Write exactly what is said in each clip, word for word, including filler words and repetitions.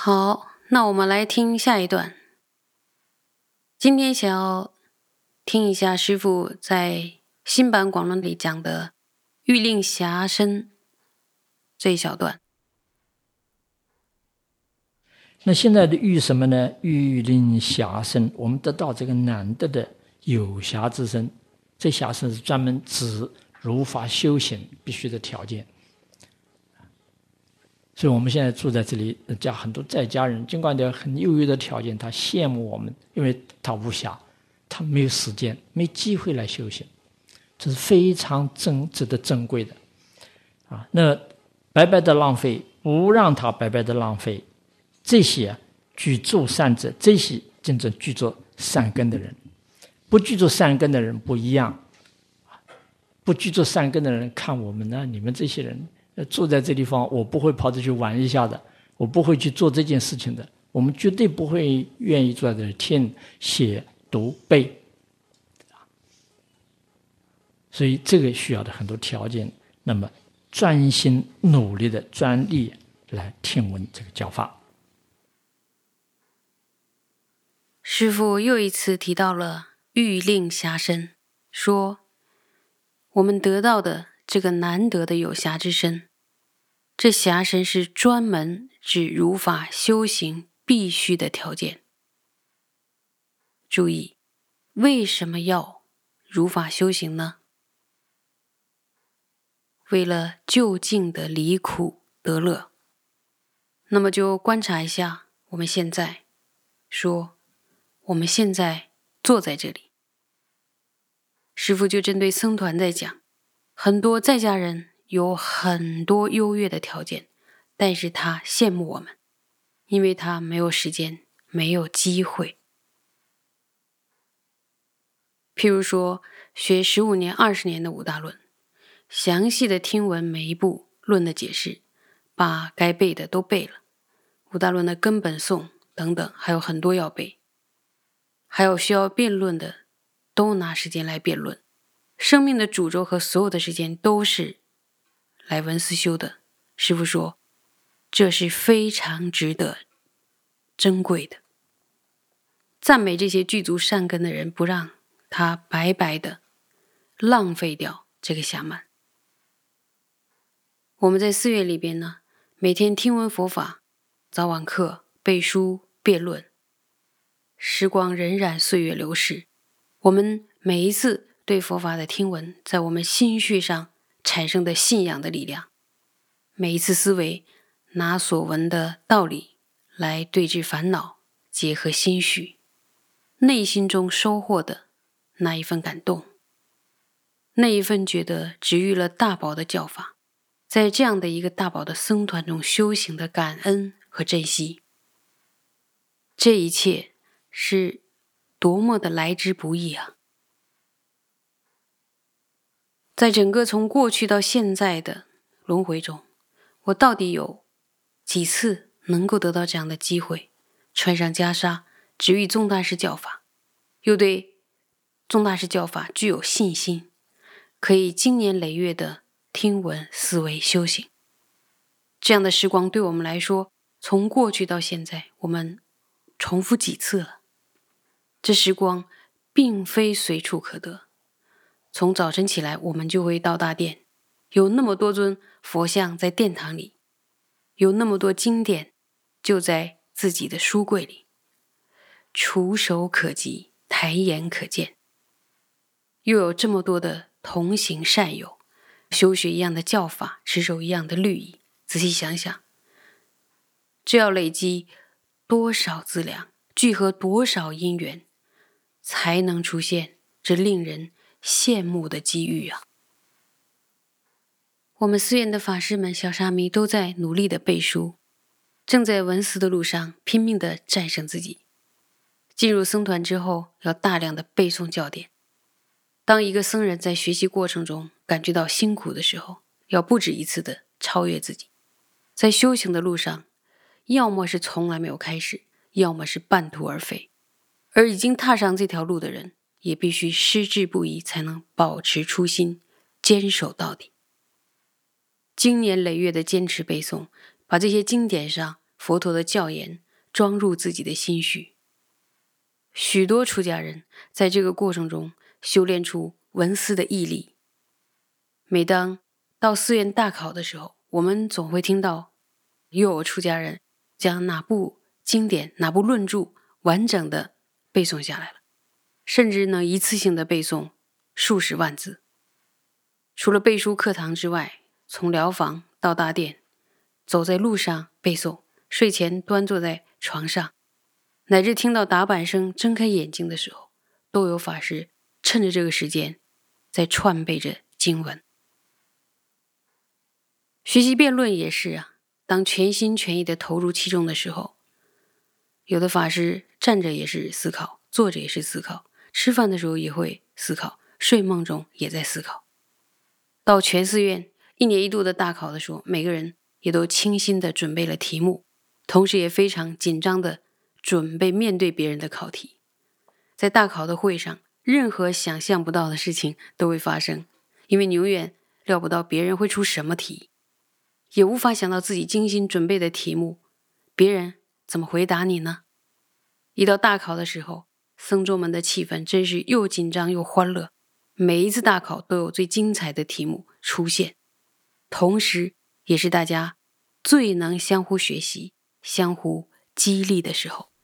好，那我们来听下一段。今天想要听一下师父在新版广论里讲的欲令遐生这一小段。 那现在的欲什么呢？欲令遐生，我们得到这个难得的有暇之身。这暇生是专门指如法修行必须的条件。所以我们现在住在这里，家很多在家人，尽管有很优越的条件，他羡慕我们，因为他无暇，他没有时间，没机会来修行，这是非常珍值得珍贵的啊！那白白的浪费，不让他白白的浪费，这些啊，具足善者，这些真正具足善根的人，不具足善根的人不一样，不具足善根的人看我们呢，你们这些人。住在这地方，我不会跑着去玩一下的，我不会去做这件事情的。我们绝对不会愿意坐在这里听、写、读、背。所以这个需要的很多条件。那么专心努力的专力来听闻这个教法。 师父又一次提到了欲令遐生，说我们得到的这个难得的有暇之身，这暇身是专门指如法修行必须的条件。注意，为什么要如法修行呢？为了就近的离苦得乐。那么就观察一下我们现在，说我们现在坐在这里，师父就针对僧团在讲，很多在家人有很多优越的条件，但是他羡慕我们，因为他没有时间，没有机会。譬如说学十五年、二十年的五大论，详细的听闻每一部论的解释，把该背的都背了，五大论的根本颂等等，还有很多要背，还有需要辩论的都拿时间来辩论，生命的主轴和所有的时间都是来闻思修的。师父说这是非常值得珍贵的，赞美这些具足善根的人，不让他白白的浪费掉这个暇满。我们在寺院里边呢，每天听闻佛法，早晚课、背书、辩论，时光荏苒，岁月流逝，我们每一次对佛法的听闻，在我们心绪上产生的信仰的力量，每一次思维拿所闻的道理来对治烦恼，结合心绪，内心中收获的那一份感动，那一份觉得治愈了大宝的教法，在这样的一个大宝的僧团中修行的感恩和珍惜，这一切是多么的来之不易啊！在整个从过去到现在的轮回中，我到底有几次能够得到这样的机会，穿上袈裟，直遇宗大师教法，又对宗大师教法具有信心，可以经年累月的听闻思维修行。这样的时光对我们来说，从过去到现在，我们重复几次了。这时光并非随处可得，从早晨起来我们就会到大殿，有那么多尊佛像在殿堂里，有那么多经典就在自己的书柜里，触手可及，抬眼可见，又有这么多的同行善友，修学一样的教法，持守一样的律仪。仔细想想，这要累积多少资粮，聚合多少因缘，才能出现这令人羡慕的机遇啊！我们寺院的法师们、小沙弥都在努力的背书，正在闻思的路上拼命的战胜自己。进入僧团之后，要大量的背诵教典。当一个僧人在学习过程中感觉到辛苦的时候，要不止一次的超越自己。在修行的路上，要么是从来没有开始，要么是半途而废。而已经踏上这条路的人，也必须矢志不移，才能保持初心，坚守到底。经年累月的坚持背诵，把这些经典上佛陀的教言装入自己的心绪。许多出家人在这个过程中修炼出闻思的毅力。每当到寺院大考的时候，我们总会听到又有出家人将哪部经典、哪部论著完整的背诵下来了，甚至能一次性的背诵数十万字。除了背书课堂之外，从寮房到大殿，走在路上背诵，睡前端坐在床上，乃至听到打板声睁开眼睛的时候，都有法师趁着这个时间在串背着经文。学习辩论也是啊，当全心全意的投入其中的时候，有的法师站着也是思考，坐着也是思考，吃饭的时候也会思考，睡梦中也在思考。到全寺院一年一度的大考的时候，每个人也都倾心的准备了题目，同时也非常紧张的准备面对别人的考题。在大考的会上，任何想象不到的事情都会发生，因为你永远料不到别人会出什么题，也无法想到自己精心准备的题目，别人怎么回答你呢？一到大考的时候，僧众们的气氛真是又紧张又欢乐，每一次大考都有最精彩的题目出现，同时也是大家最能相互学习、相互激励的时候。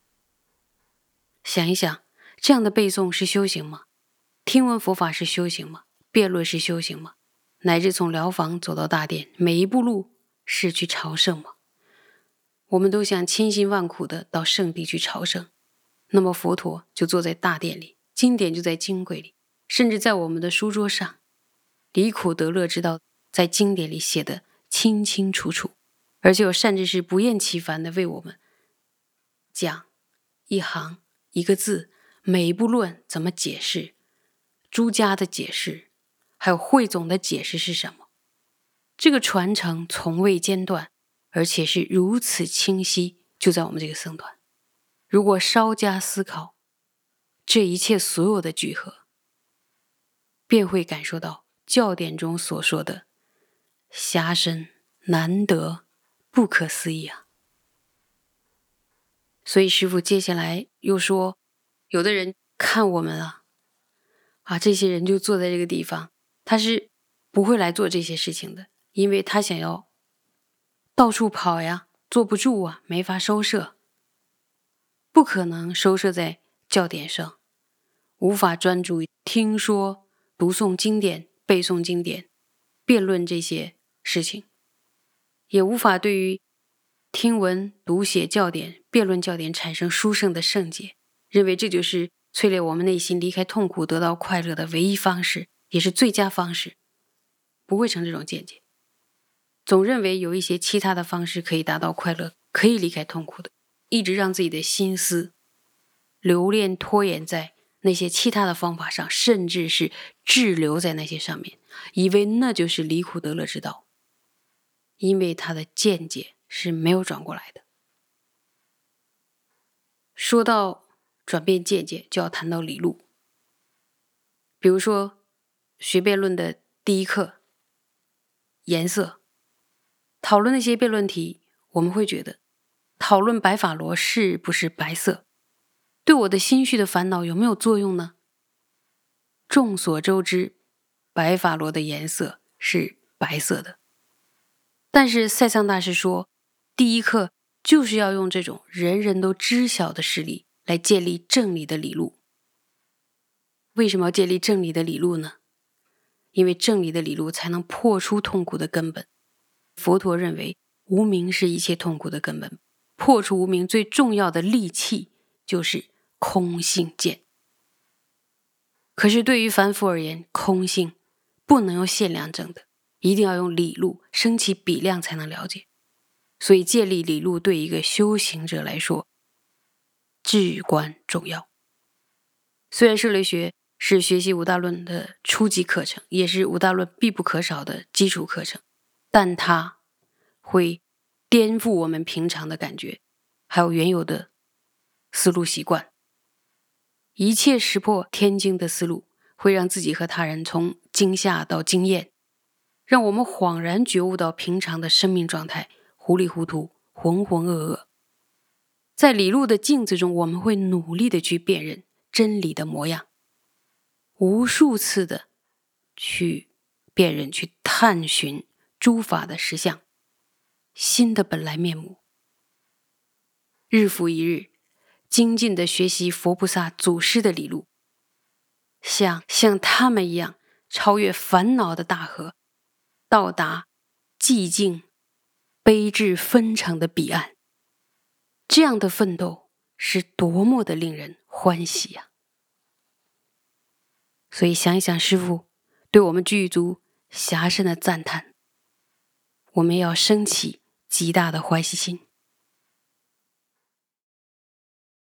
想一想，这样的背诵是修行吗？听闻佛法是修行吗？辩论是修行吗？乃至从寮房走到大殿，每一步路是去朝圣吗？我们都想千辛万苦的到圣地去朝圣，那么佛陀就坐在大殿里，经典就在经柜里，甚至在我们的书桌上，离苦得乐之道在经典里写得清清楚楚，而且有善知识不厌其烦的为我们讲一行一个字，每一部论怎么解释，诸家的解释，还有汇总的解释是什么。这个传承从未间断，而且是如此清晰，就在我们这个僧团。如果稍加思考，这一切所有的聚合，便会感受到教典中所说的狭深、难得、不可思议啊！所以师父接下来又说，有的人看我们啊，啊，这些人就坐在这个地方，他是不会来做这些事情的，因为他想要到处跑呀，坐不住啊，没法收摄，不可能收摄在教典上，无法专注听说、读诵经典、背诵经典、辩论这些事情，也无法对于听闻、读写教典、辩论教典产生殊胜的圣解，认为这就是淬炼我们内心离开痛苦得到快乐的唯一方式，也是最佳方式，不会成这种见解。总认为有一些其他的方式可以达到快乐，可以离开痛苦的，一直让自己的心思留恋拖延在那些其他的方法上，甚至是滞留在那些上面，以为那就是离苦得乐之道，因为他的见解是没有转过来的。说到转变见解，就要谈到理路。比如说学辩论的第一课颜色，讨论那些辩论题，我们会觉得讨论白法罗是不是白色，对我的心绪的烦恼有没有作用呢？众所周知，白法罗的颜色是白色的，但是塞桑大师说，第一课就是要用这种人人都知晓的事理来建立正理的理路。为什么要建立正理的理路呢？因为正理的理路才能破除痛苦的根本。佛陀认为无明是一切痛苦的根本，破除无明最重要的利器就是空性见。可是对于凡夫而言，空性不能用限量证的，一定要用理路，升起比量才能了解。所以建立理路对一个修行者来说至关重要。虽然舍利学是学习五大论的初级课程，也是五大论必不可少的基础课程，但它会颠覆我们平常的感觉，还有原有的思路习惯。一切识破天经的思路，会让自己和他人从惊吓到惊艳，让我们恍然觉悟到平常的生命状态糊里糊涂、 浑浑噩噩。在理路的镜子中，我们会努力的去辨认真理的模样，无数次的去辨认、去探寻诸法的实相，心的本来面目。日复一日，精进的学习佛菩萨祖师的理路，像像他们一样超越烦恼的大河，到达寂静悲智纷呈的彼岸。这样的奋斗是多么的令人欢喜呀！所以想一想师父对我们具足遐深的赞叹，我们要升起极大的欢喜心。